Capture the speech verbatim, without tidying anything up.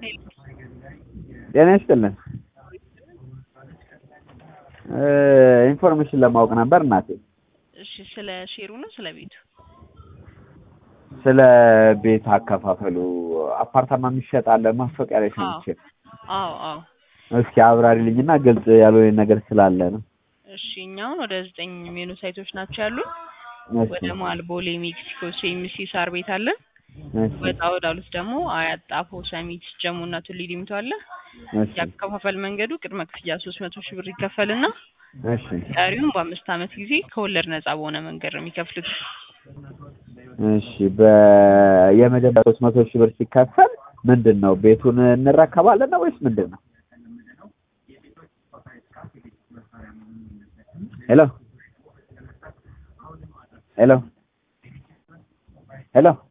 ጤና ይስጥልን ኢንፎርሜሽን ለማወቅ ነበር እናቴ። እሺ ስለ ሼሩ ነው ስለ ቤቱ? ስለ ቤት አከፋፈሉ አፓርታማ የሚሸጣል ማስታወቂያ ላይ ሰምቼ። አዎ አዎ። እስኪ አብራሪልኝና ግልጽ ያልሆነ ነገር ስላለ ነው። እሺ እኛው ወደ ዘጠኝ የሚሆኑ ሳይቶች ናቸው ያሉን። ወደ መሀል ቦሌ፣ ሜክሲኮ፣ ሲኤምሲ፣ ሳር ቤት አለ። ወጣ ወዳሉት ደግሞ አያት፣ ጣፎ፣ ሰሚት፣ ጀሙና ቱሊ ዲምቱ አለ። ያከፋፈል መንገዱ ቅድመ ክፍያ ሶስት መቶ ሺህ ብር ይከፈልና እሺ ቀሪውን በአምስት ዓመት ጊዜ ከወለድ ነፃ በሆነ መንገድ ነው የሚከፍሉት። እሺ በየመጀመሪያ ሶስት መቶ ሺህ ብር ሲከፈል ምንድነው ቤቱን እንረከባለን ነው ወይስ ምንድነው? ሄሎ ሄሎ ሄሎ